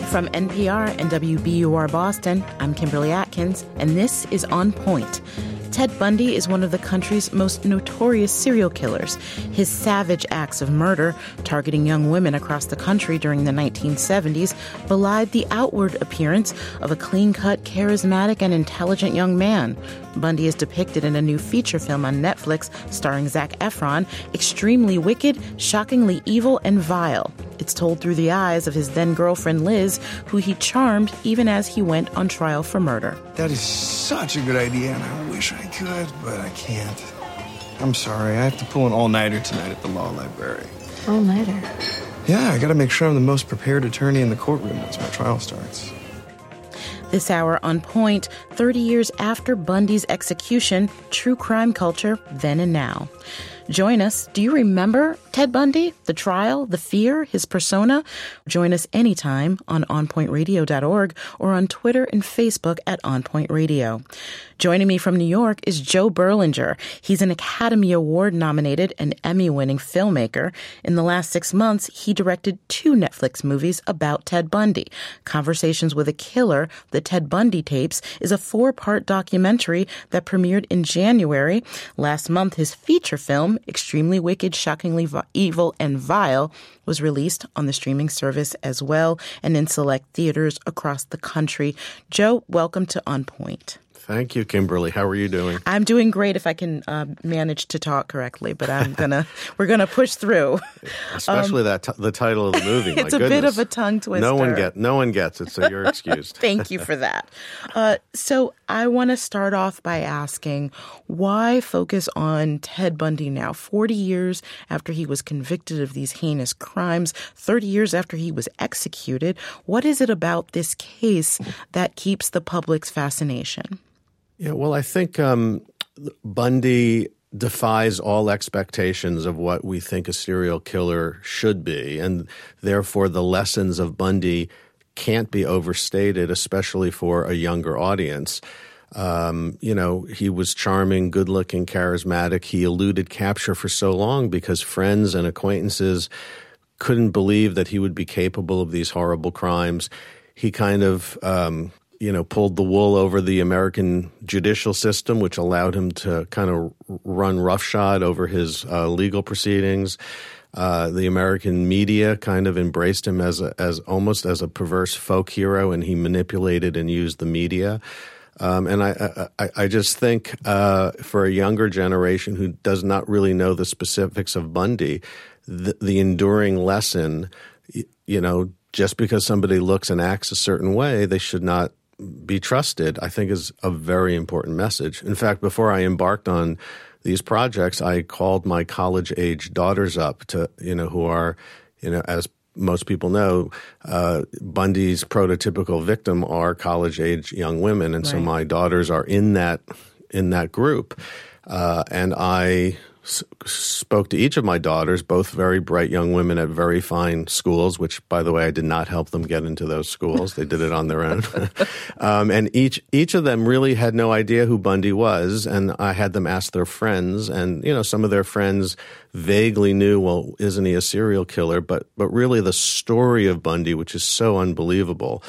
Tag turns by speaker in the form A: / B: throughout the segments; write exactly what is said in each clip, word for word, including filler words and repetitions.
A: From N P R and W B U R Boston, I'm Kimberly Atkins, and this is On Point. Ted Bundy is one of the country's most notorious serial killers. His savage acts of murder, targeting young women across the country during the nineteen seventies, belied the outward appearance of a clean-cut, charismatic, and intelligent young man. Bundy is depicted in a new feature film on Netflix starring Zac Efron, extremely wicked, shockingly evil, and vile. It's told through the eyes of his then-girlfriend Liz, who he charmed even as he went on trial for murder.
B: That is such a good idea, and I wish I could, but I can't. I'm sorry, I have to pull an all-nighter tonight at the law library.
C: All-nighter?
B: Yeah, I gotta make sure I'm the most prepared attorney in the courtroom once my trial starts.
A: This hour on Point, thirty years after Bundy's execution, true crime culture then and now. Join us. Do you remember Ted Bundy? The trial, the fear, his persona? Join us anytime on on point radio dot org or on Twitter and Facebook at On Point Radio. Joining me from New York is Joe Berlinger. He's an Academy Award-nominated and Emmy-winning filmmaker. In the last six months, he directed two Netflix movies about Ted Bundy. Conversations with a Killer, The Ted Bundy Tapes, is a four-part documentary that premiered in January. Last month, his feature film, Extremely Wicked, Shockingly Vi- Evil, and Vile, was released on the streaming service as well and in select theaters across the country. Joe, welcome to On Point.
D: Thank you, Kimberly. How are you doing?
A: I'm doing great if I can uh, manage to talk correctly, but I'm gonna we're gonna push through.
D: Especially um, that t- the title of the movie.
A: It's
D: My
A: a
D: goodness.
A: bit of a tongue twister.
D: No one get no one gets it, so you're excused.
A: Thank you for that. Uh, so I want to start off by asking, why focus on Ted Bundy now? Forty years after he was convicted of these heinous crimes, thirty years after he was executed. What is it about this case that keeps the public's fascination?
D: Yeah, well, I think um, Bundy defies all expectations of what we think a serial killer should be, and therefore the lessons of Bundy can't be overstated, especially for a younger audience. Um, you know, he was charming, good-looking, charismatic. He eluded capture for so long because friends and acquaintances couldn't believe that he would be capable of these horrible crimes. He kind of um, – you know, pulled the wool over the American judicial system, which allowed him to kind of run roughshod over his uh, legal proceedings. Uh, the American media kind of embraced him as a, as almost as a perverse folk hero, and he manipulated and used the media. Um, and I, I, I just think uh, for a younger generation who does not really know the specifics of Bundy, the, the enduring lesson, you know, just because somebody looks and acts a certain way, they should not be trusted, I think is a very important message. In fact, before I embarked on these projects, I called my college-age daughters up to, you know, who are, you know, as most people know, uh, Bundy's prototypical victim are college-age young women. And right. So my daughters are in that, in that group. Uh, and I s- spoke to each of my daughters, both very bright young women at very fine schools, which, by the way, I did not help them get into those schools. They did it on their own. um, and each each of them really had no idea who Bundy was, and I had them ask their friends. And, you know, some of their friends vaguely knew, well, isn't he a serial killer? But, but really the story of Bundy, which is so unbelievable,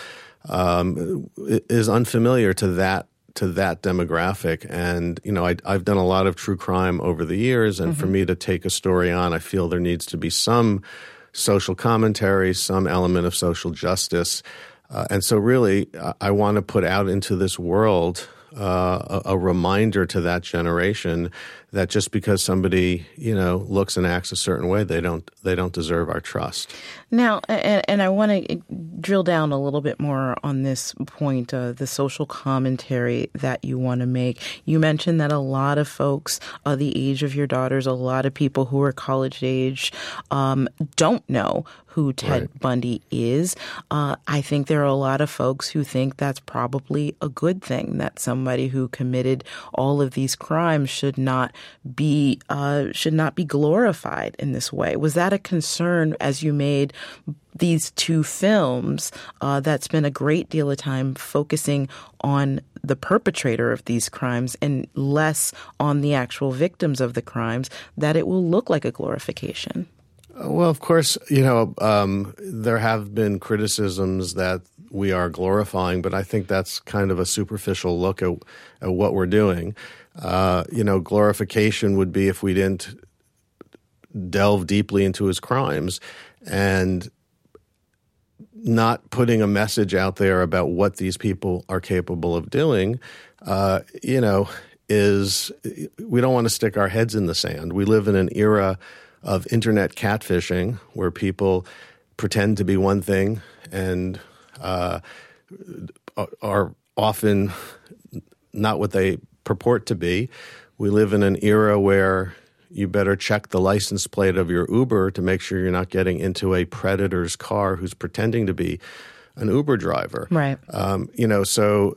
D: um, is unfamiliar to that to that demographic. And, you know, I, I've done a lot of true crime over the years, and mm-hmm. for me to take a story on, I feel there needs to be some social commentary, some element of social justice. Uh, and so really, I, I want to put out into this world uh, a, a reminder to that generation that just because somebody, you know, looks and acts a certain way, they don't they don't deserve our trust.
A: Now, and, and I want to drill down a little bit more on this point, uh, the social commentary that you want to make. You mentioned that a lot of folks uh, the age of your daughters, a lot of people who are college age, um, don't know who Ted right. Bundy is. Uh, I think there are a lot of folks who think that's probably a good thing, that somebody who committed all of these crimes should not be uh, should not be glorified in this way. Was that a concern as you made these two films uh, that spent a great deal of time focusing on the perpetrator of these crimes and less on the actual victims of the crimes, that it will look like a glorification?
D: Well, of course, you know, um, there have been criticisms that we are glorifying, but I think that's kind of a superficial look at, at what we're doing. Uh, you know, glorification would be if we didn't delve deeply into his crimes and not putting a message out there about what these people are capable of doing, uh, you know, is we don't want to stick our heads in the sand. We live in an era of internet catfishing where people pretend to be one thing and uh, are often not what they purport to be. We live in an era where you better check the license plate of your Uber to make sure you're not getting into a predator's car who's pretending to be an Uber driver.
A: Right.
D: Um, you know, so,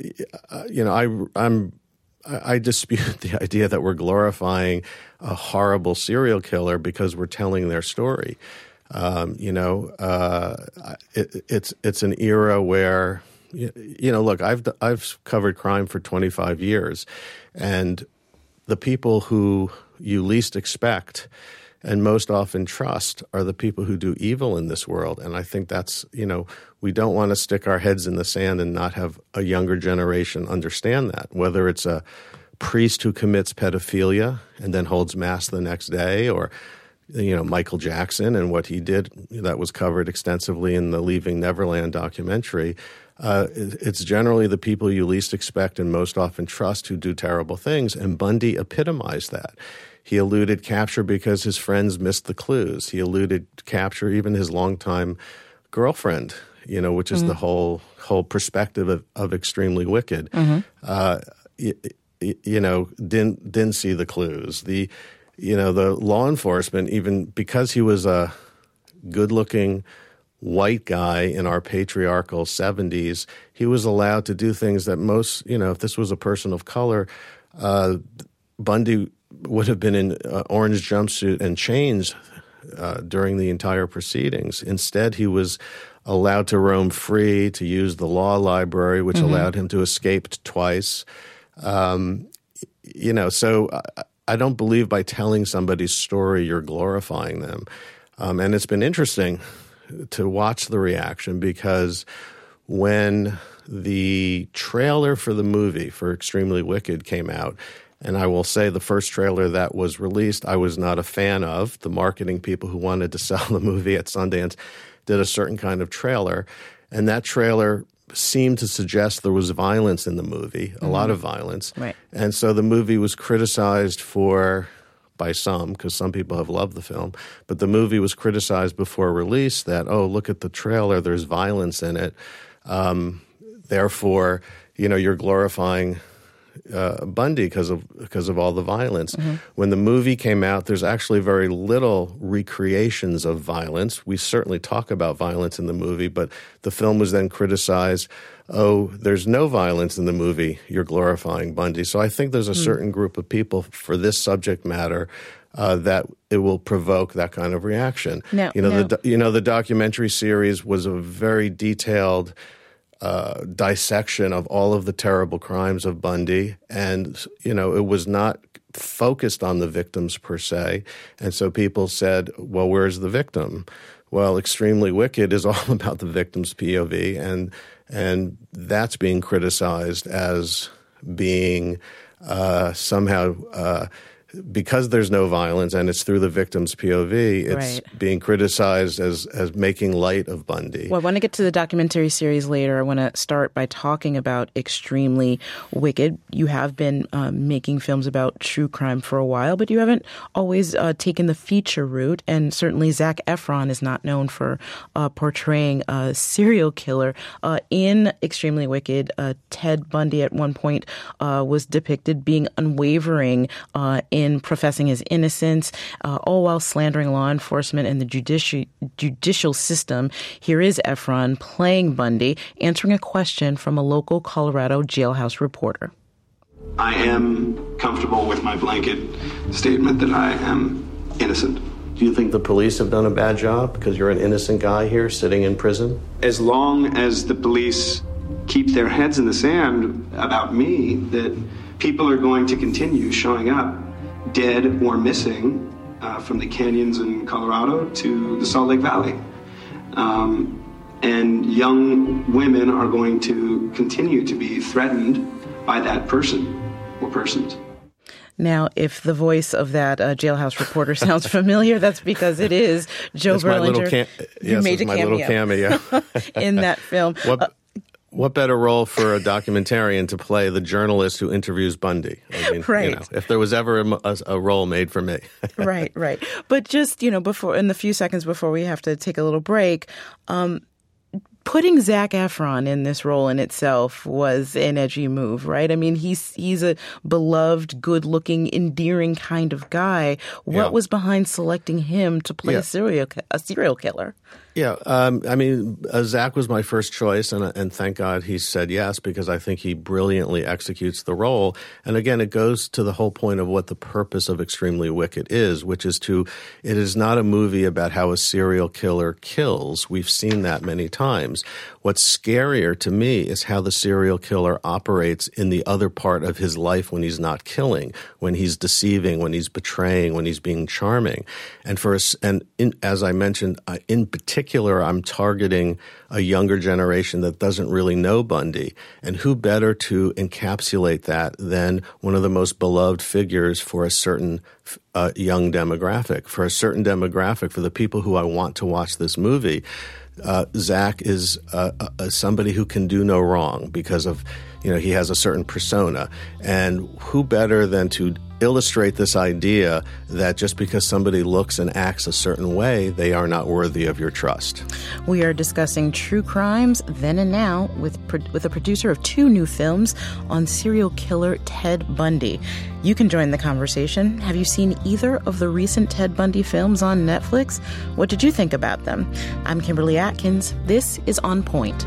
D: uh, you know, I, I'm, I dispute the idea that we're glorifying a horrible serial killer because we're telling their story. Um, you know, uh, it, it's it's an era where, you know, look, I've I've covered crime for twenty-five years, and the people who you least expect and most often trust are the people who do evil in this world. And I think that's, you know, we don't want to stick our heads in the sand and not have a younger generation understand that, whether it's a priest who commits pedophilia and then holds mass the next day, or, you know, Michael Jackson and what he did that was covered extensively in the Leaving Neverland documentary. Uh, it's generally the people you least expect and most often trust who do terrible things, and Bundy epitomized that. He eluded capture because his friends missed the clues. He eluded capture even his longtime girlfriend, you know, which is mm-hmm. the whole whole perspective of, of Extremely Wicked. Mm-hmm. Uh, you, you know, didn't didn't see the clues. The you know the law enforcement, even because he was a good-looking white guy in our patriarchal seventies, he was allowed to do things that most, you know, if this was a person of color, uh, Bundy would have been in uh, orange jumpsuit and chains uh, during the entire proceedings. Instead, he was allowed to roam free, to use the law library, which mm-hmm. allowed him to escape twice. Um, you know, so I, I don't believe by telling somebody's story you're glorifying them. Um, and it's been interesting to watch the reaction, because when the trailer for the movie for Extremely Wicked came out, and I will say the first trailer that was released I was not a fan of. The marketing people who wanted to sell the movie at Sundance did a certain kind of trailer, and that trailer seemed to suggest there was violence in the movie, a mm-hmm. lot of violence.
A: Right.
D: And so the movie was criticized for, by some, because some people have loved the film, but the movie was criticized before release that, oh, look at the trailer, there's violence in it. Um, therefore, you know, you're glorifying Uh, Bundy because of because of all the violence. Mm-hmm. When the movie came out, there's actually very little recreations of violence. We certainly talk about violence in the movie, but the film was then criticized. Oh, there's no violence in the movie. You're glorifying Bundy. So I think there's a mm. certain group of people for this subject matter uh, that it will provoke that kind of reaction.
A: No,
D: you know,
A: no.
D: the you know the documentary series was a very detailed Uh, dissection of all of the terrible crimes of Bundy. And, you know, it was not focused on the victims per se. And so people said, well, where's the victim? Well, Extremely Wicked is all about the victim's P O V. And, and that's being criticized as being uh, somehow uh, because there's no violence and it's through the victim's P O V, it's right. being criticized as as making light of Bundy.
A: Well, I want to get to the documentary series later. I want to start by talking about Extremely Wicked. You have been um, making films about true crime for a while, but you haven't always uh, taken the feature route. And certainly Zac Efron is not known for uh, portraying a serial killer. Uh, in Extremely Wicked, uh, Ted Bundy at one point uh, was depicted being unwavering uh, in In professing his innocence, uh, all while slandering law enforcement and the judici- judicial system. Here is Efron playing Bundy, answering a question from a local Colorado jailhouse reporter.
B: I am comfortable with my blanket statement that I am innocent.
D: Do you think the police have done a bad job because you're an innocent guy here sitting in prison?
B: As long as the police keep their heads in the sand about me, that people are going to continue showing up dead or missing uh, from the canyons in Colorado to the Salt Lake Valley. Um, and young women are going to continue to be threatened by that person or persons.
A: Now, if the voice of that uh, jailhouse reporter sounds familiar, that's because it is Joe
D: it's
A: Berlinger.
D: My little cam- yes,
A: made
D: it's
A: a
D: my
A: cameo
D: little cameo
A: in that film.
D: What,
A: uh,
D: what better role for a documentarian to play the journalist who interviews Bundy? I mean,
A: right.
D: You know, if there was ever a, a, a role made for me.
A: Right, right. But just, you know, before in the few seconds before we have to take a little break, um, putting Zac Efron in this role in itself was an edgy move, right? I mean, he's he's a beloved, good-looking, endearing kind of guy. What
D: yeah.
A: was behind selecting him to play
D: yeah.
A: a serial a serial killer?
D: Yeah, um, I mean, uh, Zac was my first choice, and and thank God he said yes, because I think he brilliantly executes the role. And again, it goes to the whole point of what the purpose of Extremely Wicked is, which is to, it is not a movie about how a serial killer kills. We've seen that many times. What's scarier to me is how the serial killer operates in the other part of his life when he's not killing, when he's deceiving, when he's betraying, when he's being charming. And for us, and in, as I mentioned, uh, in particular, I'm targeting a younger generation that doesn't really know Bundy. And who better to encapsulate that than one of the most beloved figures for a certain uh, young demographic, for a certain demographic, for the people who I want to watch this movie. Uh, Zac is uh, uh, somebody who can do no wrong because of, you know, he has a certain persona. And who better than to illustrate this idea that just because somebody looks and acts a certain way, they are not worthy of your trust.
A: We are discussing true crimes then and now with with a producer of two new films on serial killer Ted Bundy. You can join the conversation. Have you seen either of the recent Ted Bundy films on Netflix? What did you think about them? I'm Kimberly Atkins. This is On Point.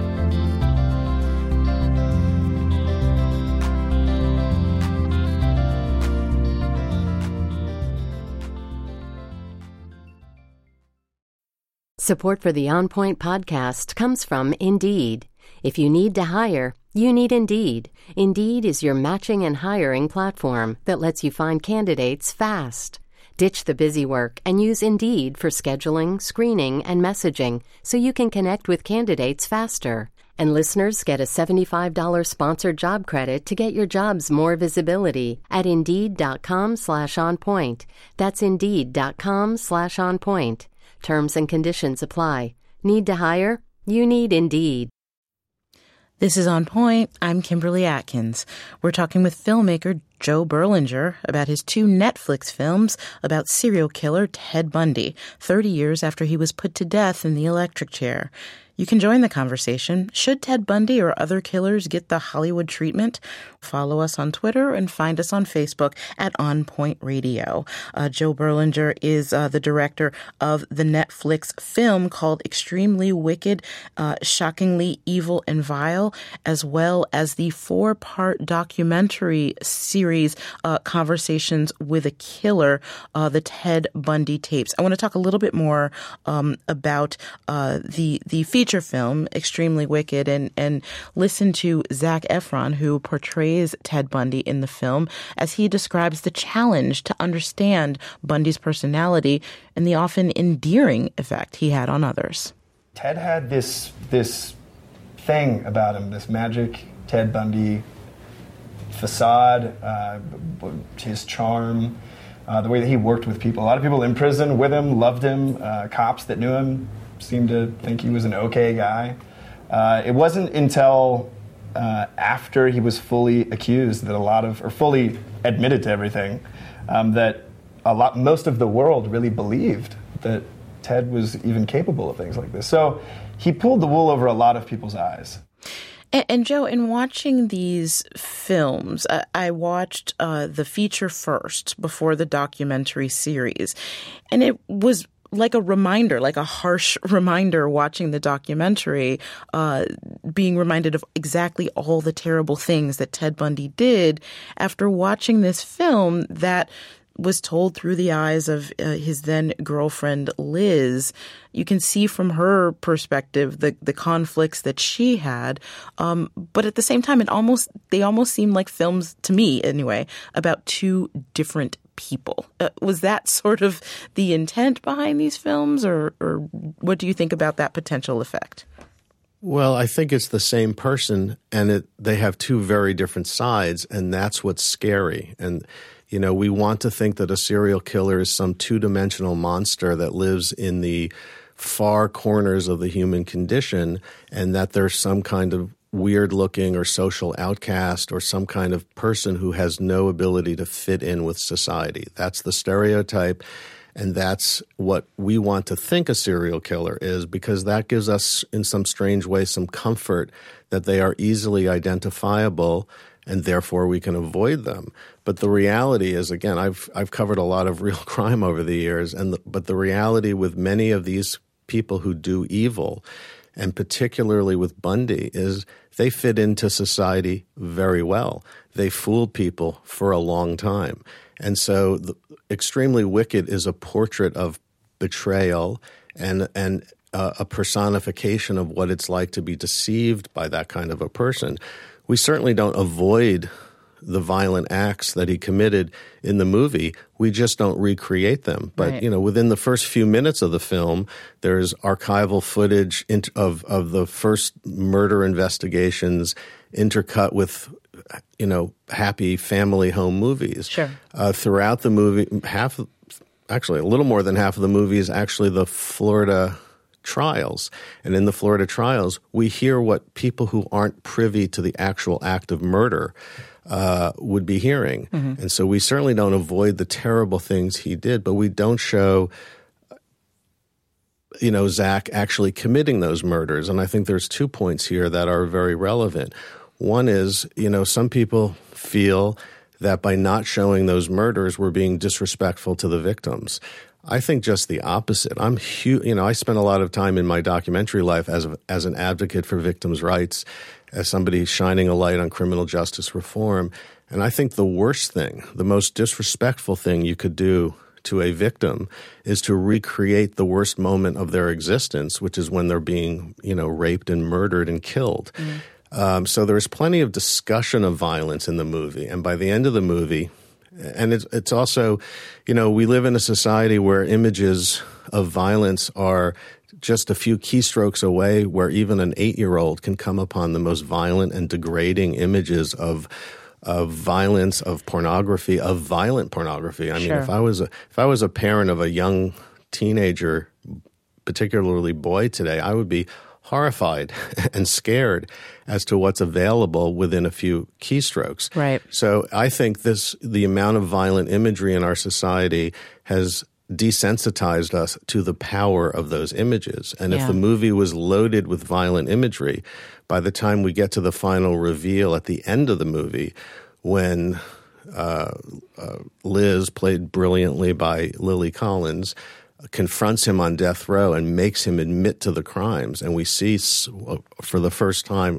C: Support for the On Point podcast comes from Indeed. If you need to hire, you need Indeed. Indeed is your matching and hiring platform that lets you find candidates fast. Ditch the busy work and use Indeed for scheduling, screening, and messaging so you can connect with candidates faster. And listeners get a seventy-five dollars sponsored job credit to get your jobs more visibility at Indeed.com slash on point. That's Indeed.com slash on point. Terms and conditions apply. Need to hire? You need Indeed.
A: This is On Point. I'm Kimberly Atkins. We're talking with filmmaker Joe Berlinger about his two Netflix films about serial killer Ted Bundy, thirty years after he was put to death in the electric chair. You can join the conversation. Should Ted Bundy or other killers get the Hollywood treatment? Follow us on Twitter and find us on Facebook at On Point Radio. Uh, Joe Berlinger is uh, the director of the Netflix film called Extremely Wicked, uh, Shockingly Evil and Vile, as well as the four-part documentary series, uh, Conversations with a Killer, uh, the Ted Bundy tapes. I want to talk a little bit more um, about uh, the the feature feature film, Extremely Wicked, and, and listen to Zac Efron, who portrays Ted Bundy in the film, as he describes the challenge to understand Bundy's personality and the often endearing effect he had on others.
B: Ted had this this thing about him, this magic Ted Bundy facade, uh, his charm, uh, the way that he worked with people. A lot of people in prison with him loved him. Uh, cops that knew him seemed to think he was an okay guy. Uh, it wasn't until uh, after he was fully accused that a lot of, or fully admitted to everything, um, that a lot, most of the world really believed that Ted was even capable of things like this. So he pulled the wool over a lot of people's eyes.
A: And, and Joe, in watching these films, uh, I watched uh, the feature first before the documentary series, and it was like a reminder, like a harsh reminder watching the documentary, uh, being reminded of exactly all the terrible things that Ted Bundy did after watching this film that was told through the eyes of uh, his then girlfriend, Liz. You can see from her perspective the, the conflicts that she had. Um, but at the same time, it almost they almost seem like films, to me anyway, about two different people. Uh, was that sort of the intent behind these films, or, or what do you think about that potential effect?
D: Well, I think it's the same person, and it, they have two very different sides, and that's what's scary. And, you know, we want to think that a serial killer is some two-dimensional monster that lives in the far corners of the human condition, and that there's some kind of weird-looking or social outcast or some kind of person who has no ability to fit in with society. That's the stereotype, and that's what we want to think a serial killer is, because that gives us, in some strange way, some comfort that they are easily identifiable and therefore we can avoid them. But the reality is, again, I've I've covered a lot of real crime over the years, and the, but the reality with many of these people who do evil, and particularly with Bundy, is they fit into society very well. They fooled people for a long time. And so the, Extremely Wicked is a portrait of betrayal and, and uh, a personification of what it's like to be deceived by that kind of a person. We certainly don't avoid the violent acts that he committed in the movie. We just don't recreate them. But, right. you know, within the first few minutes of the film, there's archival footage of, of the first murder investigations intercut with, you know, happy family home movies.
A: Sure.
D: Uh, throughout the movie, half, actually a little more than half of the movie is actually the Florida trials. And in the Florida trials, we hear what people who aren't privy to the actual act of murder Uh, would be hearing. Mm-hmm. And so we certainly don't avoid the terrible things he did, but we don't show, you know, Zach actually committing those murders. And I think there's two points here that are very relevant. One is, you know, some people feel that by not showing those murders, we're being disrespectful to the victims. I think just the opposite. I'm hu- you know, I spent a lot of time in my documentary life as a, as an advocate for victims' rights, as somebody shining a light on criminal justice reform. And I think the worst thing, the most disrespectful thing you could do to a victim is to recreate the worst moment of their existence, which is when they're being, you know, raped and murdered and killed. Mm. Um, so there's plenty of discussion of violence in the movie. And by the end of the movie, and it's, it's also, you know, we live in a society where images of violence are just a few keystrokes away, where even an eight-year-old can come upon the most violent and degrading images of of violence, of pornography, of violent pornography. I mean,
A: sure.
D: if I was a, if I was a parent of a young teenager, particularly boy today, I would be horrified and scared as to what's available within a few keystrokes.
A: Right.
D: So I think this the amount of violent imagery in our society has desensitized us to the power of those images. And yeah. if the movie was loaded with violent imagery, by the time we get to the final reveal at the end of the movie, when uh, uh, Liz, played brilliantly by Lily Collins, confronts him on death row and makes him admit to the crimes, and we see for the first time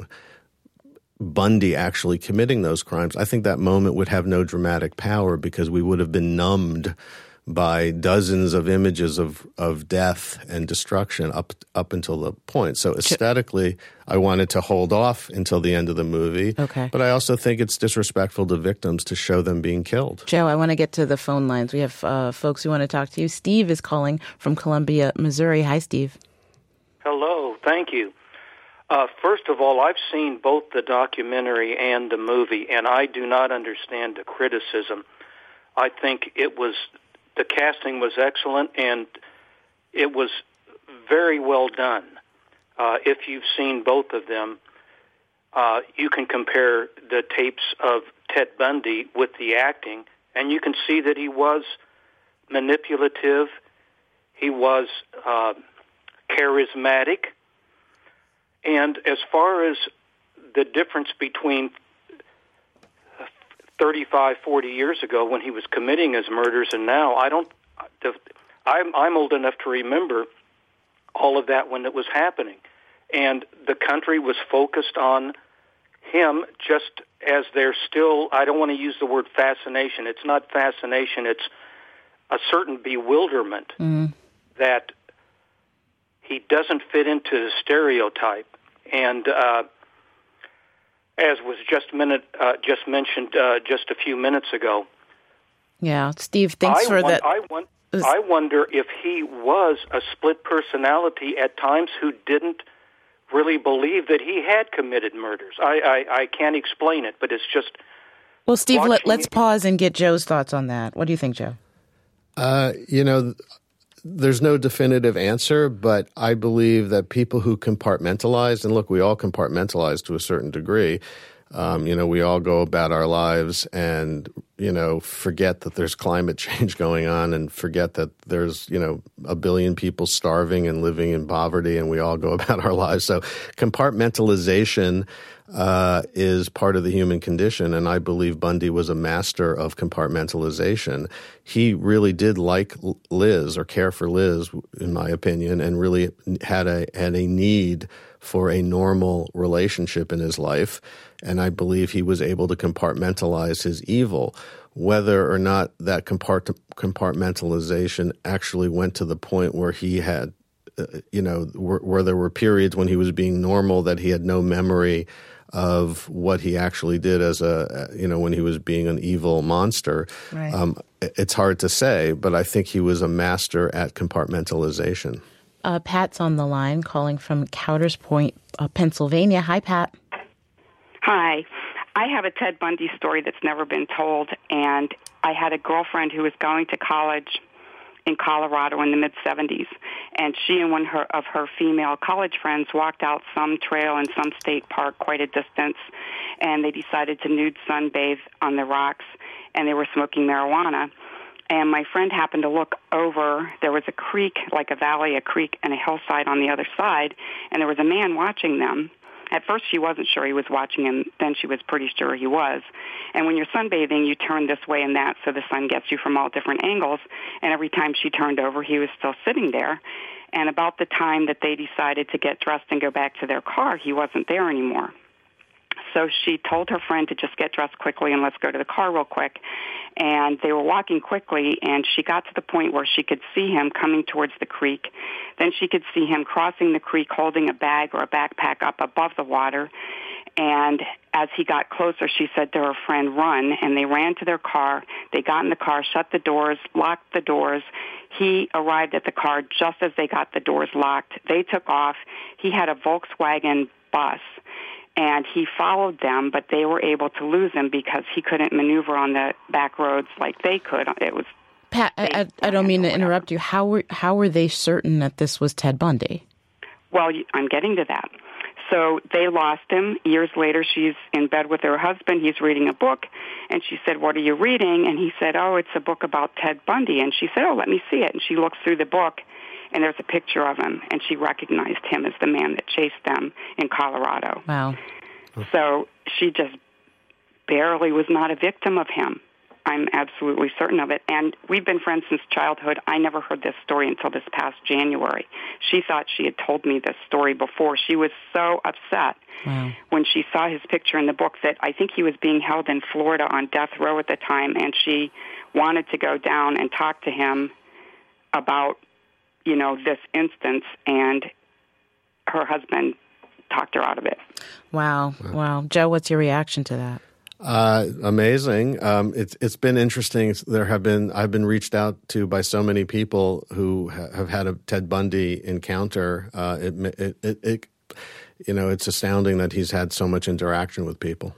D: Bundy actually committing those crimes, I think that moment would have no dramatic power because we would have been numbed by dozens of images of, of death and destruction up up until the point. So aesthetically, I wanted to hold off until the end of the movie.
A: Okay.
D: But I also think it's disrespectful to victims to show them being killed.
A: Joe, I want to get to the phone lines. We have uh, folks who want to talk to you. Steve is calling from Columbia, Missouri. Hi, Steve.
E: Hello. Thank you. Uh, first of all, I've seen both the documentary and the movie, and I do not understand the criticism. I think it was... The casting was excellent, and it was very well done. Uh, if you've seen both of them, uh, you can compare the tapes of Ted Bundy with the acting, and you can see that he was manipulative, he was uh, charismatic, and as far as the difference between thirty-five, forty years ago when he was committing his murders and now, I don't, I'm, I'm old enough to remember all of that when it was happening. And the country was focused on him just as there's still, I don't want to use the word fascination. It's not fascination. It's a certain bewilderment mm. that he doesn't fit into the stereotype. And, uh, as was just minute, uh, just mentioned uh, just a few minutes ago,
A: Yeah, Steve, thanks
E: I
A: for
E: want,
A: that.
E: I, want, I wonder if he was a split personality at times who didn't really believe that he had committed murders. I, I, I can't explain it, but it's just...
A: Well, Steve, let,
E: watching...
A: let's pause and get Joe's thoughts on that. What do you think, Joe?
D: Uh, you know, there's no definitive answer, but I believe that people who compartmentalize, and look, we all compartmentalize to a certain degree. Um, you know, we all go about our lives and, you know, forget that there's climate change going on and forget that there's, you know, a billion people starving and living in poverty, and we all go about our lives. So compartmentalization uh, is part of the human condition, and I believe Bundy was a master of compartmentalization. He really did like Liz or care for Liz, in my opinion, and really had a had a need for a normal relationship in his life. And I believe he was able to compartmentalize his evil. Whether or not that compart- compartmentalization actually went to the point where he had, uh, you know, where, where there were periods when he was being normal that he had no memory of what he actually did as a, you know, when he was being an evil monster.
A: Right.
D: Um, it's hard to say, but I think he was a master at compartmentalization.
A: Uh, Pat's on the line calling from Cowders Point, uh, Pennsylvania. Hi, Pat.
F: Hi. I have a Ted Bundy story that's never been told, and I had a girlfriend who was going to college in Colorado in the mid-seventies, and she and one her, of her female college friends walked out some trail in some state park quite a distance, and they decided to nude sunbathe on the rocks, and they were smoking marijuana. And my friend happened to look over. There was a creek, like a valley, a creek, and a hillside on the other side, and there was a man watching them. At first, she wasn't sure he was watching him. Then she was pretty sure he was. And when you're sunbathing, you turn this way and that so the sun gets you from all different angles. And every time she turned over, he was still sitting there. And about the time that they decided to get dressed and go back to their car, he wasn't there anymore. So she told her friend to just get dressed quickly and let's go to the car real quick. And they were walking quickly, and she got to the point where she could see him coming towards the creek. Then she could see him crossing the creek holding a bag or a backpack up above the water. And as he got closer, she said to her friend, run. And they ran to their car. They got in the car, shut the doors, locked the doors. He arrived at the car just as they got the doors locked. They took off. He had a Volkswagen bus. And he followed them, but they were able to lose him because he couldn't maneuver on the back roads like they could. It was
A: Pat, I, I, I don't mean to interrupt you. How were how were they certain that this was Ted Bundy?
F: Well, I'm getting to that. So they lost him. Years later, she's in bed with her husband. He's reading a book, and she said, what are you reading? And he said, oh, it's a book about Ted Bundy. And she said, oh, let me see it. And she looks through the book, and there's a picture of him, and she recognized him as the man that chased them in Colorado.
A: Wow.
F: So she just barely was not a victim of him. I'm absolutely certain of it. And we've been friends since childhood. I never heard this story until this past January. She thought she had told me this story before. She was so upset wow. when she saw his picture in the book that I think he was being held in Florida on death row at the time, and she wanted to go down and talk to him about, you know, this instance, and her husband talked her out of it.
A: Wow. Wow. Joe, what's your reaction to that?
D: Uh, amazing. Um, it's it's been interesting. There have been I've been reached out to by so many people who ha- have had a Ted Bundy encounter. Uh, it, it, it, it, you know, it's astounding that he's had so much interaction with people.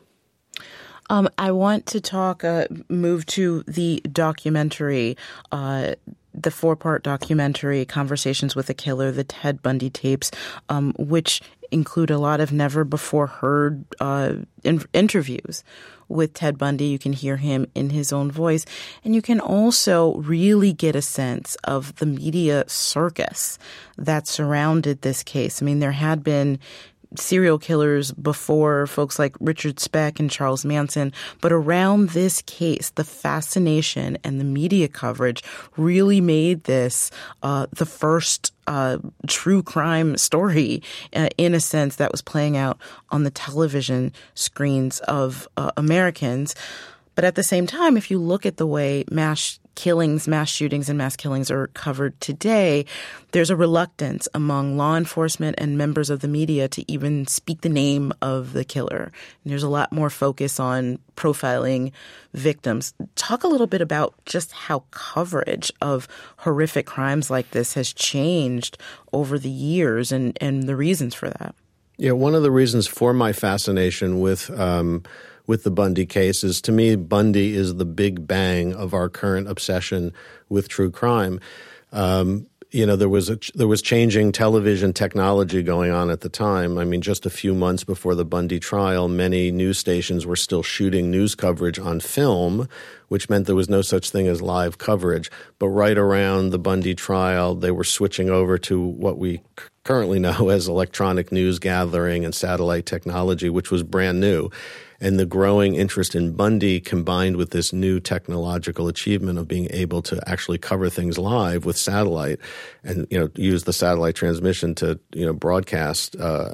A: Um, I want to talk, uh, move to the documentary, uh, the four-part documentary, Conversations with a Killer, the Ted Bundy tapes, um, which include a lot of never-before-heard uh, in- interviews with Ted Bundy. You can hear him in his own voice. And you can also really get a sense of the media circus that surrounded this case. I mean, there had been serial killers before, folks like Richard Speck and Charles Manson. But around this case, the fascination and the media coverage really made this uh, the first uh, true crime story, uh, in a sense, that was playing out on the television screens of uh, Americans. But at the same time, if you look at the way mass killings, mass shootings and mass killings are covered today, there's a reluctance among law enforcement and members of the media to even speak the name of the killer. And there's a lot more focus on profiling victims. Talk a little bit about just how coverage of horrific crimes like this has changed over the years and, and the reasons for that.
D: Yeah, one of the reasons for my fascination with um, with the Bundy case is, to me, Bundy is the big bang of our current obsession with true crime. Um, you know, there was a, there was changing television technology going on at the time. I mean, just a few months before the Bundy trial, many news stations were still shooting news coverage on film, which meant there was no such thing as live coverage. But right around the Bundy trial, they were switching over to what we c- currently know as electronic news gathering and satellite technology, which was brand new. And the growing interest in Bundy combined with this new technological achievement of being able to actually cover things live with satellite and, you know, use the satellite transmission to, you know, broadcast uh,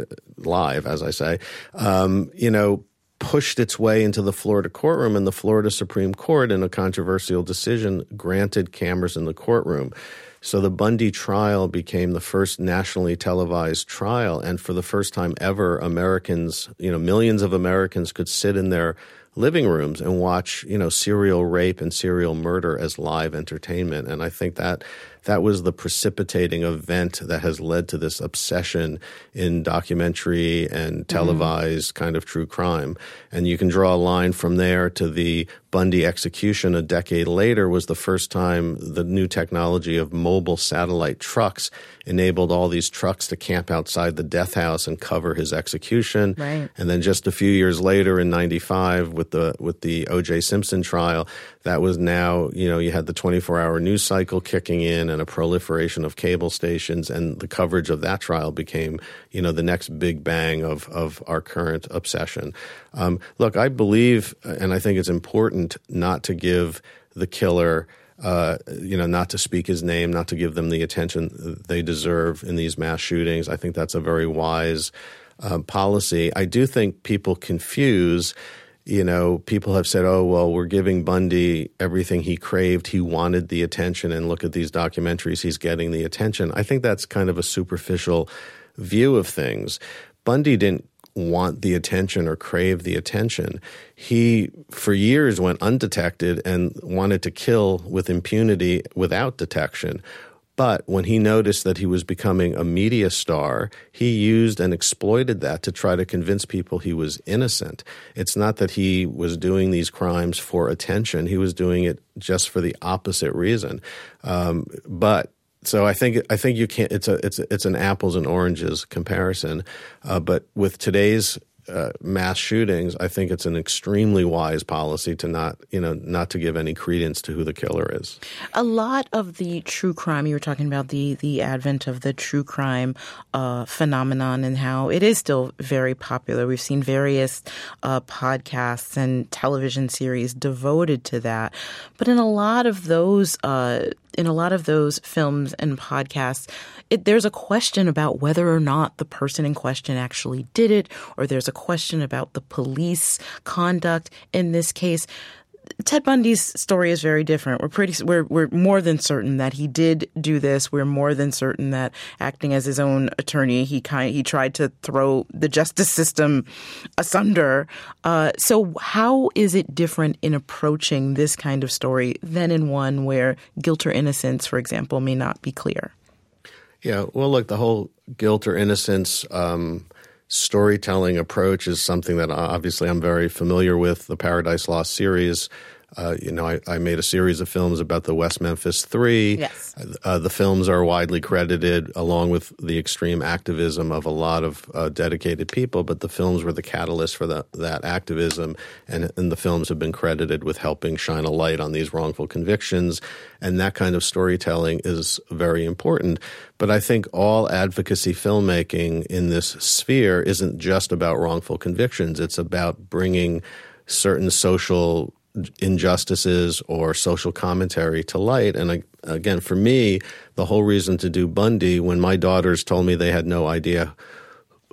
D: live, as I say, um, you know, pushed its way into the Florida courtroom, and the Florida Supreme Court, in a controversial decision, granted cameras in the courtroom. So the Bundy trial became the first nationally televised trial, and for the first time ever, Americans, you know, millions of Americans could sit in their living rooms and watch, you know, serial rape and serial murder as live entertainment. And I think that that was the precipitating event that has led to this obsession in documentary and televised mm-hmm. kind of true crime. And you can draw a line from there to the Bundy execution a decade later was the first time the new technology of mobile satellite trucks enabled all these trucks to camp outside the death house and cover his execution.
A: Right.
D: And then just a few years later in ninety-five with the with the O J Simpson trial, that was now, you know, you had the twenty-four hour news cycle kicking in and a proliferation of cable stations, and the coverage of that trial became, you know, the next big bang of, of our current obsession. Um, look, I believe, and I think it's important not to give the killer Uh, you know, not to speak his name, not to give them the attention they deserve in these mass shootings. I think that's a very wise uh, policy. I do think people confuse, you know, people have said, oh, well, we're giving Bundy everything he craved. He wanted the attention, and look at these documentaries. He's getting the attention. I think that's kind of a superficial view of things. Bundy didn't want the attention or crave the attention. He, for years, went undetected and wanted to kill with impunity without detection. But when he noticed that he was becoming a media star, he used and exploited that to try to convince people he was innocent. It's not that he was doing these crimes for attention. He was doing it just for the opposite reason. Um, but So I think I think you can't. It's a it's a, it's an apples and oranges comparison, uh, but with today's uh, mass shootings, I think it's an extremely wise policy to not you know not to give any credence to who the killer is.
A: A lot of the true crime, you were talking about the the advent of the true crime uh, phenomenon and how it is still very popular. We've seen various uh, podcasts and television series devoted to that, but in a lot of those. Uh, In a lot of those films and podcasts, it, there's a question about whether or not the person in question actually did it, or there's a question about the police conduct in this case. Ted Bundy's story is very different. We're pretty, we're, we're more than certain that he did do this. We're more than certain that acting as his own attorney, he kind, he tried to throw the justice system asunder. Uh, so how is it different in approaching this kind of story than in one where guilt or innocence, for example, may not be clear?
D: Yeah, well, look, the whole guilt or innocence um, storytelling approach is something that obviously I'm very familiar with. The Paradise Lost series, uh, you know, I, I made a series of films about the West Memphis Three.
A: Yes.
D: Uh, the films are widely credited along with the extreme activism of a lot of uh, dedicated people, but the films were the catalyst for the, that activism, and, and the films have been credited with helping shine a light on these wrongful convictions, and that kind of storytelling is very important. But I think all advocacy filmmaking in this sphere isn't just about wrongful convictions. It's about bringing certain social injustices or social commentary to light. And again, for me, the whole reason to do Bundy, when my daughters told me they had no idea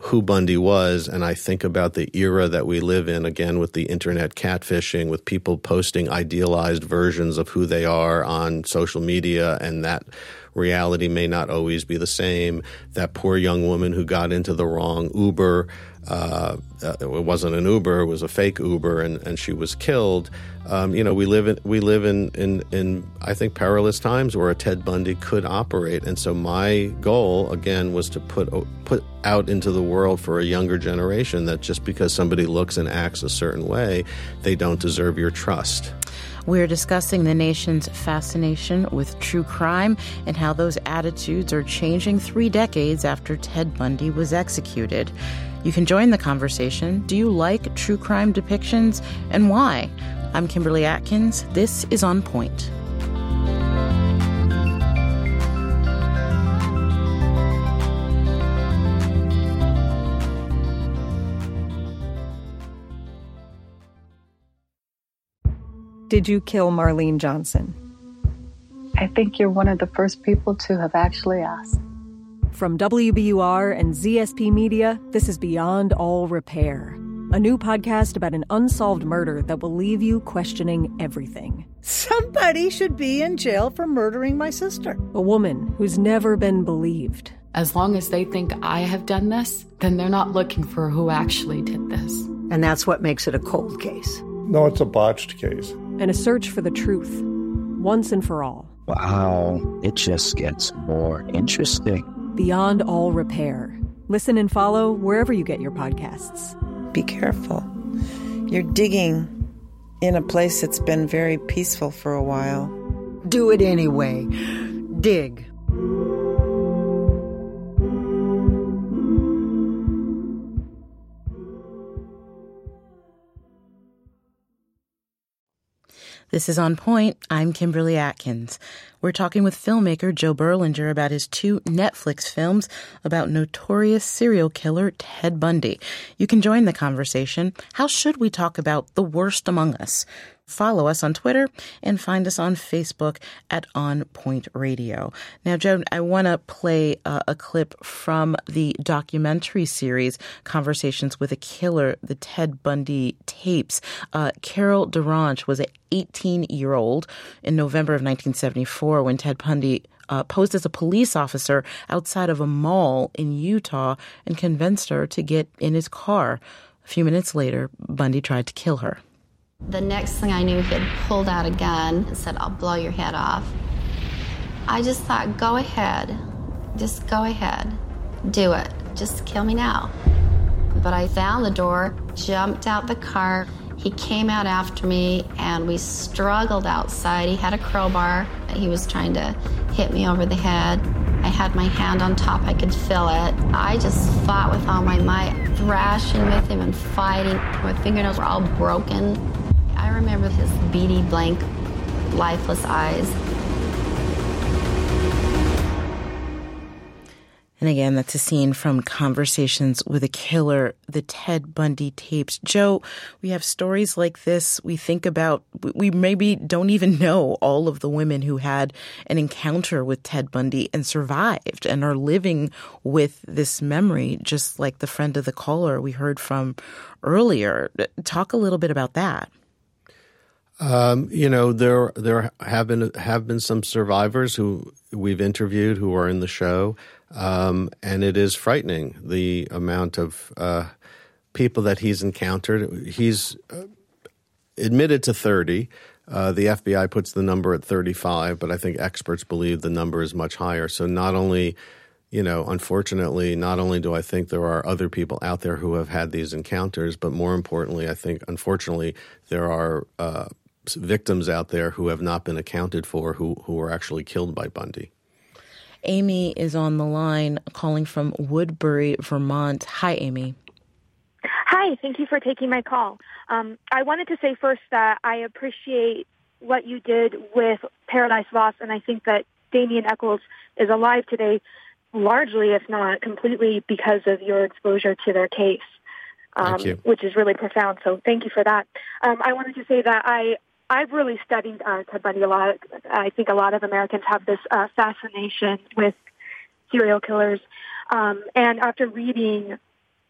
D: who Bundy was, and I think about the era that we live in, again, with the internet catfishing, with people posting idealized versions of who they are on social media, and that reality may not always be the same. That poor young woman who got into the wrong Uber, uh, uh, it wasn't an Uber, it was a fake Uber, and, and she was killed. Um, you know, we live in we live in, in in I think perilous times where a Ted Bundy could operate, and so my goal again was to put put out into the world for a younger generation that just because somebody looks and acts a certain way, they don't deserve your trust.
A: We're discussing the nation's fascination with true crime and how those attitudes are changing three decades after Ted Bundy was executed. You can join the conversation. Do you like true crime depictions, and why? I'm Kimberly Atkins. This is On Point.
G: Did you kill Marlene Johnson?
H: I think you're one of the first people to have actually asked.
G: From W B U R and Z S P Media, this is Beyond All Repair, a new podcast about an unsolved murder that will leave you questioning everything.
I: Somebody should be in jail for murdering my sister.
G: A woman who's never been believed.
J: As long as they think I have done this, then they're not looking for who actually did this.
I: And that's what makes it a cold case.
K: No, it's a botched case.
G: And a search for the truth, once and for all.
L: Wow, it just gets more interesting.
G: Beyond All Repair. Listen and follow wherever you get your podcasts.
M: Be careful. You're digging in a place that's been very peaceful for a while.
I: Do it anyway. Dig.
A: This is On Point. I'm Kimberly Atkins. We're talking with filmmaker Joe Berlinger about his two Netflix films about notorious serial killer Ted Bundy. You can join the conversation. How should we talk about the worst among us? Follow us on Twitter and find us on Facebook at On Point Radio. Now, Joe, I want to play uh, a clip from the documentary series Conversations with a Killer, the Ted Bundy tapes. Uh, Carol Durant was an eighteen-year-old in November of nineteen seventy-four when Ted Bundy uh, posed as a police officer outside of a mall in Utah and convinced her to get in his car. A few minutes later, Bundy tried to kill her.
N: The next thing I knew, he had pulled out a gun and said, "I'll blow your head off." I just thought, go ahead. Just go ahead. Do it. Just kill me now. But I found the door, jumped out the car. He came out after me, and we struggled outside. He had a crowbar. He was trying to hit me over the head. I had my hand on top. I could feel it. I just fought with all my might, thrashing with him and fighting. My fingernails were all broken. I remember his beady, blank, lifeless eyes.
A: And again, that's a scene from Conversations with a Killer, the Ted Bundy tapes. Joe, we have stories like this. We think about, we maybe don't even know all of the women who had an encounter with Ted Bundy and survived and are living with this memory, just like the friend of the caller we heard from earlier. Talk a little bit about that.
D: Um, you know, there there have been have been some survivors who we've interviewed who are in the show, um, and it is frightening the amount of uh, people that he's encountered. He's uh, admitted to thirty. Uh, the F B I puts the number at thirty-five, but I think experts believe the number is much higher. So not only, you know, unfortunately, not only do I think there are other people out there who have had these encounters, but more importantly, I think, unfortunately, there are uh, victims out there who have not been accounted for, who who were actually killed by Bundy.
A: Amy is on the line calling from Woodbury, Vermont. Hi, Amy.
O: Hi, thank you for taking my call. Um, I wanted to say first that I appreciate what you did with Paradise Lost, and I think that Damien Echols is alive today largely, if not completely, because of your exposure to their case, um, which is really profound. So thank you for that. Um, I wanted to say that I, I've really studied uh, Ted Bundy a lot. I think a lot of Americans have this uh, fascination with serial killers. Um, and after reading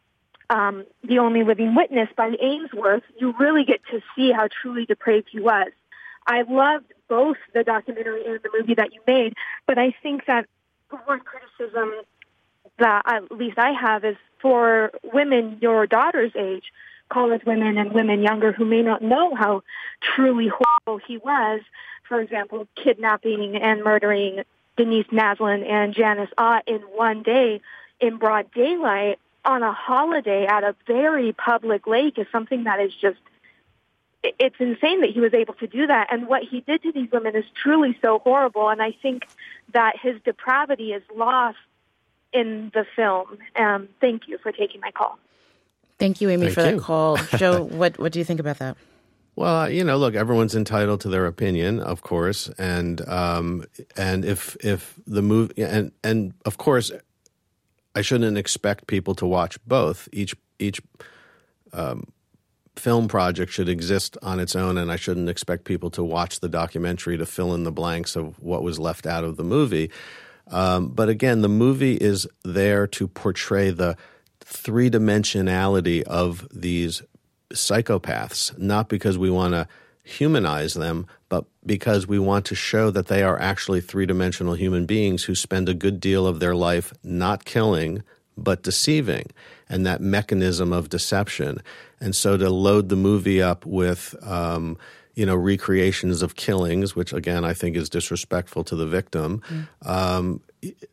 O: um, The Only Living Witness by Ainsworth, you really get to see how truly depraved he was. I loved both the documentary and the movie that you made, but I think that the one criticism that at least I have is for women your daughter's age, college women and women younger who may not know how truly horrible he was, for example, kidnapping and murdering Denise Naslin and Janice Ott in one day in broad daylight on a holiday at a very public lake is something that is just, it's insane that he was able to do that. And what he did to these women is truly so horrible. And I think that his depravity is lost in the film. Um, thank you for taking my call.
A: Thank you, Amy,
D: Thank
A: for
D: you.
A: that call. Joe, what, what do you think about that?
D: Well, you know, look, everyone's entitled to their opinion, of course, and um, and if if the movie and and of course, I shouldn't expect people to watch both. Each each um, film project should exist on its own, and I shouldn't expect people to watch the documentary to fill in the blanks of what was left out of the movie. Um, but again, the movie is there to portray the three-dimensionality of these psychopaths, not because we want to humanize them, but because we want to show that they are actually three-dimensional human beings who spend a good deal of their life not killing, but deceiving, and that mechanism of deception. And so to load the movie up with, um, you know, recreations of killings, which again I think is disrespectful to the victim, mm. um, it,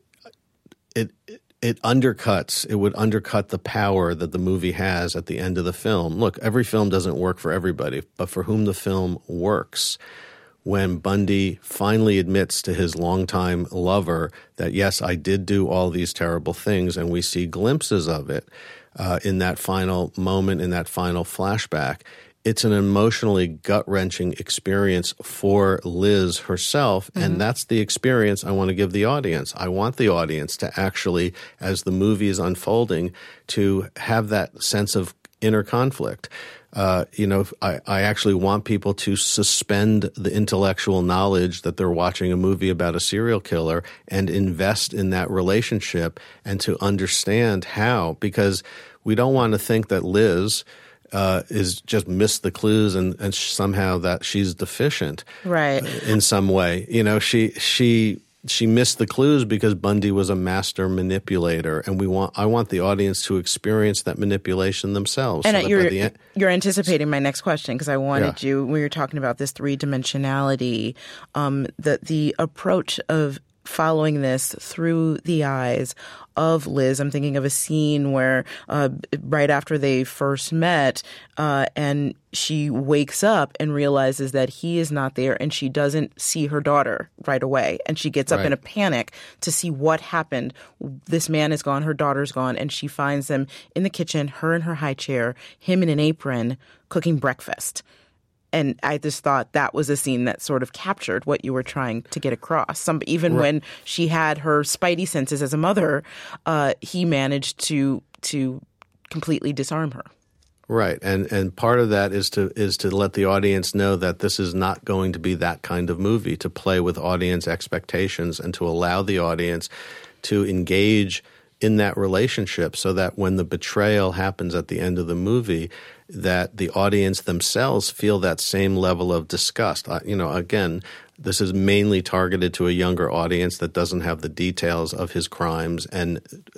D: it, it It undercuts, it would undercut the power that the movie has at the end of the film. Look, every film doesn't work for everybody, but for whom the film works, when Bundy finally admits to his longtime lover that, yes, I did do all these terrible things, and we see glimpses of it uh, in that final moment, in that final flashback, it's an emotionally gut-wrenching experience for Liz herself, mm-hmm. and that's the experience I want to give the audience. I want the audience to actually, as the movie is unfolding, to have that sense of inner conflict. Uh, you know, I, I actually want people to suspend the intellectual knowledge that they're watching a movie about a serial killer and invest in that relationship and to understand how, because we don't want to think that Liz – Uh, is just missed the clues and, and somehow that she's deficient,
A: right?
D: In some way, you know, she she she missed the clues because Bundy was a master manipulator, and we want I want the audience to experience that manipulation themselves.
A: And
D: so
A: you're
D: the end,
A: you're anticipating my next question because I wanted
D: yeah.
A: you when you're talking about this three dimensionality, um, the the approach of following this through the eyes of Liz. I'm thinking of a scene where uh, right after they first met uh, and she wakes up and realizes that he is not there and she doesn't see her daughter right away. And she gets up
D: right.
A: in a panic to see what happened. This man is gone. Her daughter's gone. And she finds them in the kitchen, her in her high chair, him in an apron, cooking breakfast. And I just thought that was a scene that sort of captured what you were trying to get across. Some, even
D: right.
A: when she had her spidey senses as a mother, uh, he managed to to completely disarm her.
D: Right, and and part of that is to is to let the audience know that this is not going to be that kind of movie, to play with audience expectations and to allow the audience to engage in that relationship so that when the betrayal happens at the end of the movie, that the audience themselves feel that same level of disgust. Uh, you know, again, this is mainly targeted to a younger audience that doesn't have the details of his crimes and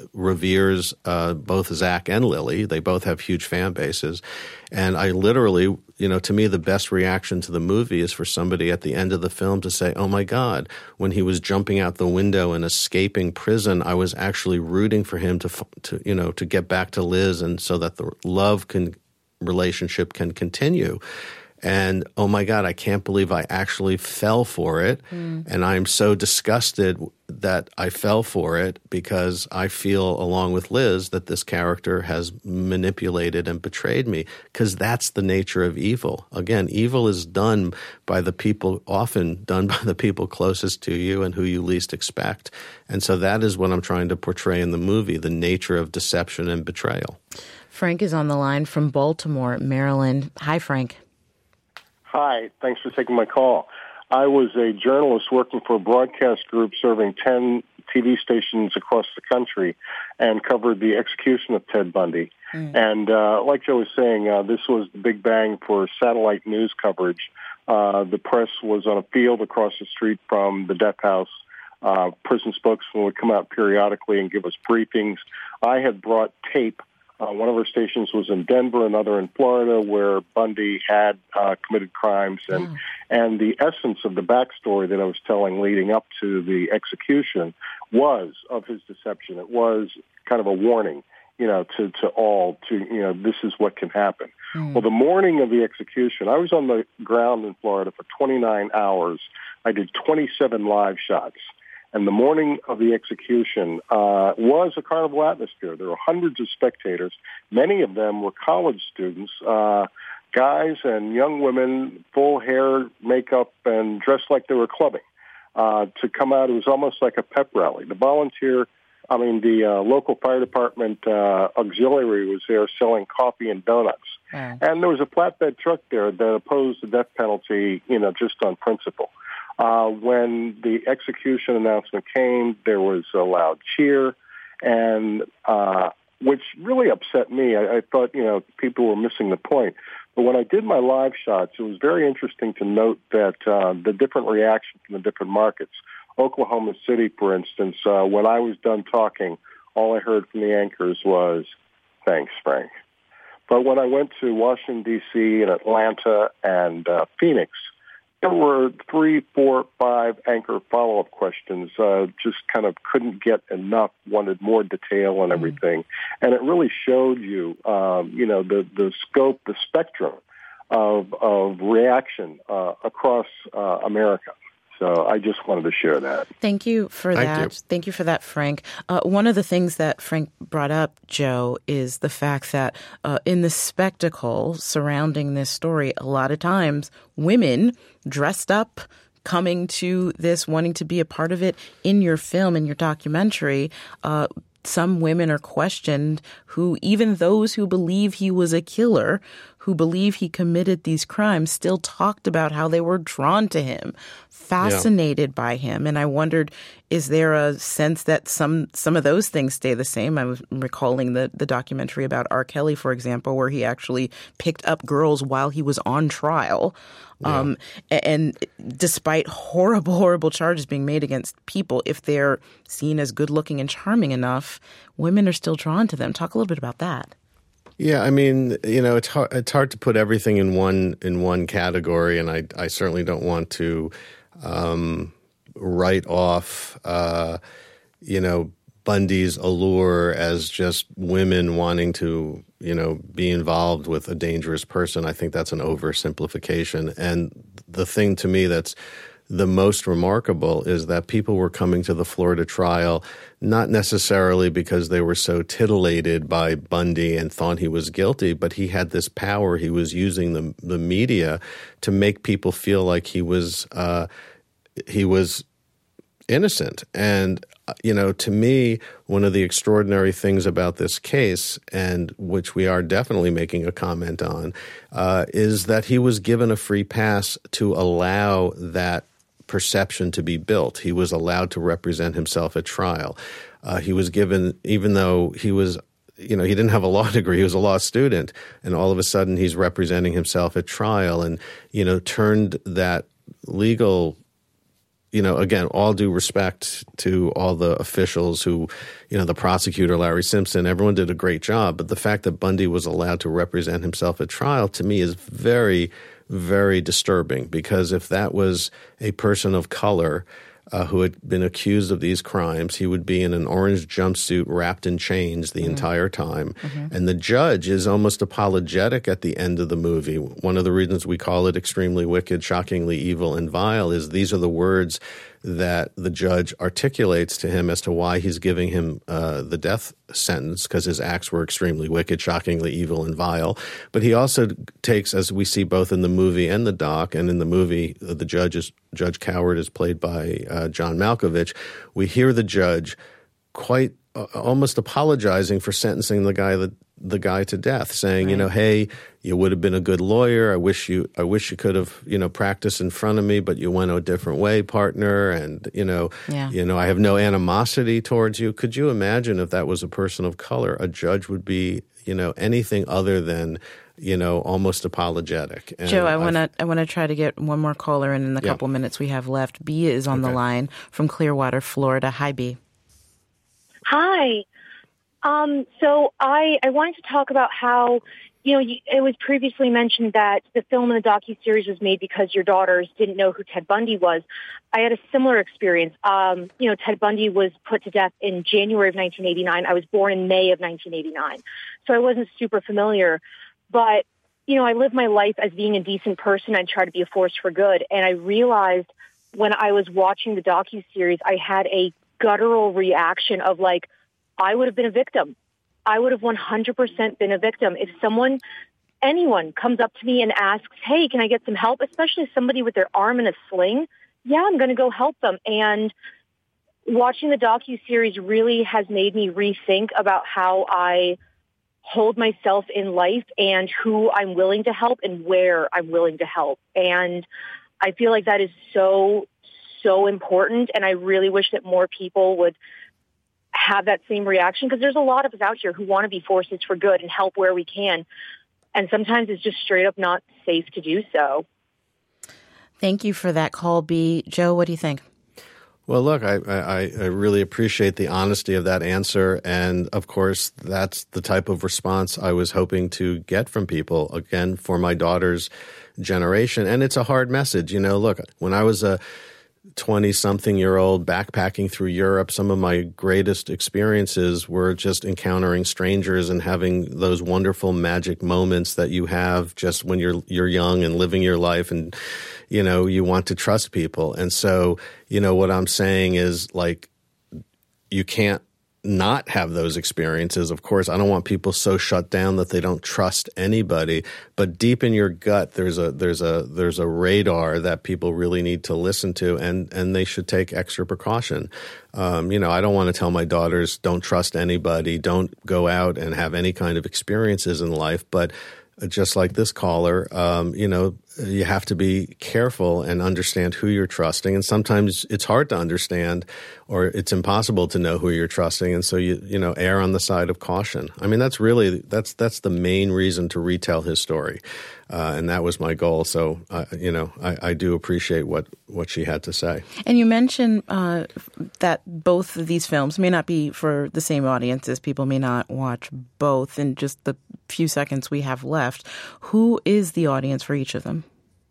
D: reveres uh, both Zach and Lily. They both have huge fan bases. And I literally, you know, to me, the best reaction to the movie is for somebody at the end of the film to say, oh, my God, when he was jumping out the window and escaping prison, I was actually rooting for him to, to you know, to get back to Liz and so that the love can relationship can continue. And, oh, my God, I can't believe I actually fell for it. Mm. And I'm so disgusted that I fell for it because I feel, along with Liz, that this character has manipulated and betrayed me because that's the nature of evil. Again, evil is done by the people, often done by the people closest to you and who you least expect. And so that is what I'm trying to portray in the movie, the nature of deception and betrayal.
A: Frank is on the line from Baltimore, Maryland. Hi, Frank.
K: Hi, thanks for taking my call. I was a journalist working for a broadcast group serving ten T V stations across the country and covered the execution of Ted Bundy. Mm. And uh, like Joe was saying, uh, this was the big bang for satellite news coverage. Uh, the press was on a field across the street from the death house. Uh, prison spokesmen would come out periodically and give us briefings. I had brought tape. Uh, one of our stations was in Denver, another in Florida, where Bundy had uh, committed crimes. And, mm. and the essence of the backstory that I was telling leading up to the execution was of his deception. It was kind of a warning, you know, to, to all, to, you know, this is what can happen. Mm. Well, the morning of the execution, I was on the ground in Florida for twenty-nine hours. I did twenty-seven live shots. And the morning of the execution uh, was a carnival atmosphere. There were hundreds of spectators. Many of them were college students, uh, guys and young women, full hair, makeup, and dressed like they were clubbing. Uh, to come out, it was almost like a pep rally. The volunteer, I mean, the uh, local fire department uh, auxiliary was there selling coffee and donuts. Wow. And there was a flatbed truck there that opposed the death penalty, you know, just on principle. Uh, when the execution announcement came, there was a loud cheer, and uh, which really upset me. I, I thought, you know, people were missing the point. But when I did my live shots, it was very interesting to note that uh, the different reaction from the different markets. Oklahoma City, for instance, uh, when I was done talking, all I heard from the anchors was, "Thanks, Frank." But when I went to Washington, D C and Atlanta and uh, Phoenix, there were three, four, five anchor follow-up questions, uh, just kind of couldn't get enough, wanted more detail and everything. Mm. And it really showed you, um, you know, the, the scope, the spectrum of, of reaction uh, across uh, America. So I just wanted to share that.
A: Thank you for
D: Thank
A: that.
D: You.
A: Thank you for that, Frank. Uh, one of the things that Frank brought up, Joe, is the fact that uh, in the spectacle surrounding this story, a lot of times women dressed up, coming to this, wanting to be a part of it in your film, in your documentary, uh, some women are questioned who, even those who believe he was a killer, who believe he committed these crimes, still talked about how they were drawn to him, fascinated yeah. by him. And I wondered, is there a sense that some some of those things stay the same? I was recalling the, the documentary about R. Kelly, for example, where he actually picked up girls while he was on trial. Yeah. Um, and despite horrible, horrible charges being made against people, if they're seen as good looking and charming enough, women are still drawn to them. Talk a little bit about that.
D: Yeah, I mean, you know, it's hard, it's hard to put everything in one in one category, and I, I certainly don't want to um, write off, uh, you know, Bundy's allure as just women wanting to, you know, be involved with a dangerous person. I think that's an oversimplification. And the thing to me that's the most remarkable is that people were coming to the Florida trial not necessarily because they were so titillated by Bundy and thought he was guilty, but he had this power. He was using the the media to make people feel like he was uh, he was innocent. And you know, to me, one of the extraordinary things about this case, and which we are definitely making a comment on, uh, is that he was given a free pass to allow that perception to be built. He was allowed to represent himself at trial. Uh, he was given, even though he was, you know, he didn't have a law degree, he was a law student, and all of a sudden he's representing himself at trial and, you know, turned that legal, you know, again, all due respect to all the officials who, you know, the prosecutor, Larry Simpson, everyone did a great job. But the fact that Bundy was allowed to represent himself at trial, to me, is very, very disturbing, because if that was a person of color uh, who had been accused of these crimes, he would be in an orange jumpsuit wrapped in chains the mm-hmm. entire time. Mm-hmm. And the judge is almost apologetic at the end of the movie. One of the reasons we call it extremely wicked, shockingly evil, and vile is these are the words that the judge articulates to him as to why he's giving him uh, the death sentence, because his acts were extremely wicked, shockingly evil, and vile. But he also takes, as we see both in the movie and the doc, and in the movie, the judge is Judge Coward is played by uh, John Malkovich. We hear the judge quite uh, almost apologizing for sentencing the guy that the guy to death, saying, right. you know, hey, you would have been a good lawyer. I wish you, I wish you could have, you know, practiced in front of me, but you went a different way, partner. And, you know, yeah. you know, I have no animosity towards you. Could you imagine if that was a person of color, a judge would be, you know, anything other than, you know, almost apologetic. And
A: Joe, I want to I want to try to get one more caller in in the yeah. couple minutes we have left. B is on okay. the line from Clearwater, Florida. Hi, B.
P: Hi. Um, so I, I wanted to talk about how, you know, it was previously mentioned that the film and the docuseries was made because your daughters didn't know who Ted Bundy was. I had a similar experience. Um, you know, Ted Bundy was put to death in January of nineteen eighty-nine. I was born in May of nineteen eighty-nine. So I wasn't super familiar. But, you know, I live my life as being a decent person. I try to be a force for good. And I realized when I was watching the docuseries, I had a guttural reaction of like, I would have been a victim. I would have one hundred percent been a victim. If someone, anyone comes up to me and asks, hey, can I get some help? Especially somebody with their arm in a sling. Yeah, I'm going to go help them. And watching the docuseries really has made me rethink about how I hold myself in life and who I'm willing to help and where I'm willing to help. And I feel like that is so, so important. And I really wish that more people would have that same reaction, because there's a lot of us out here who want to be forces for good and help where we can. And sometimes it's just straight up not safe to do so.
A: Thank you for that call, B. Joe, what do you think?
D: Well, look, I, I, I really appreciate the honesty of that answer. And, of course, that's the type of response I was hoping to get from people, again, for my daughter's generation. And it's a hard message. You know, look, when I was a twenty-something-year-old backpacking through Europe, some of my greatest experiences were just encountering strangers and having those wonderful magic moments that you have just when you're you're young and living your life, and you know you want to trust people. And so, you know, what I'm saying is, like, you can't not have those experiences. Of course, I don't want people so shut down that they don't trust anybody, but deep in your gut, there's a there's a there's a radar that people really need to listen to, and and they should take extra precaution. Um, you know, I don't want to tell my daughters, don't trust anybody, don't go out and have any kind of experiences in life, but just like this caller, um, you know, you have to be careful and understand who you're trusting. And sometimes it's hard to understand, or it's impossible to know who you're trusting. And so you, you know, err on the side of caution. I mean, that's really, that's, that's the main reason to retell his story. Uh, and that was my goal. So, uh, you know, I, I do appreciate what, what she had to say.
A: And you mentioned uh, that both of these films may not be for the same audiences. People may not watch both. In just the few seconds we have left, who is the audience for each of them?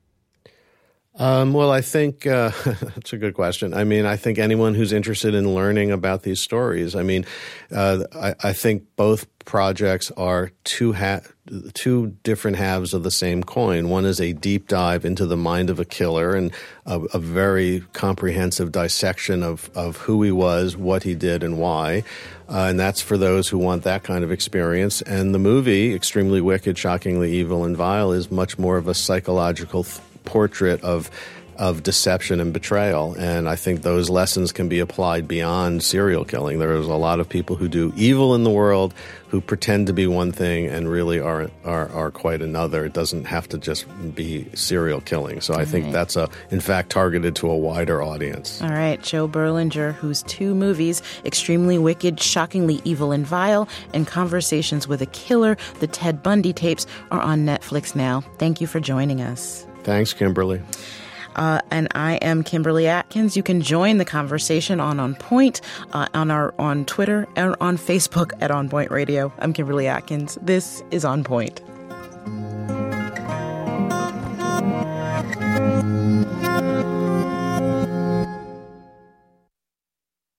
D: Um, well, I think uh, that's a good question. I mean, I think anyone who's interested in learning about these stories. I mean, uh, I, I think both projects are two ha- two different halves of the same coin. One is a deep dive into the mind of a killer and a, a very comprehensive dissection of, of who he was, what he did, and why. Uh, and that's for those who want that kind of experience. And the movie, Extremely Wicked, Shockingly Evil, and Vile, is much more of a psychological th- portrait of of deception and betrayal. And I think those lessons can be applied beyond serial killing. There's a lot of people who do evil in the world who pretend to be one thing and really are are, are quite another. It doesn't have to just be serial killing. So I All think right. that's, a, in fact, targeted to a wider audience.
A: All right. Joe Berlinger, whose two movies, Extremely Wicked, Shockingly Evil, and Vile, and Conversations with a Killer, the Ted Bundy tapes, are on Netflix now. Thank you for joining us.
D: Thanks, Kimberly.
A: Uh, and I am Kimberly Atkins. You can join the conversation on On Point, uh, on our on Twitter, and on Facebook at On Point Radio. I'm Kimberly Atkins. This is On Point.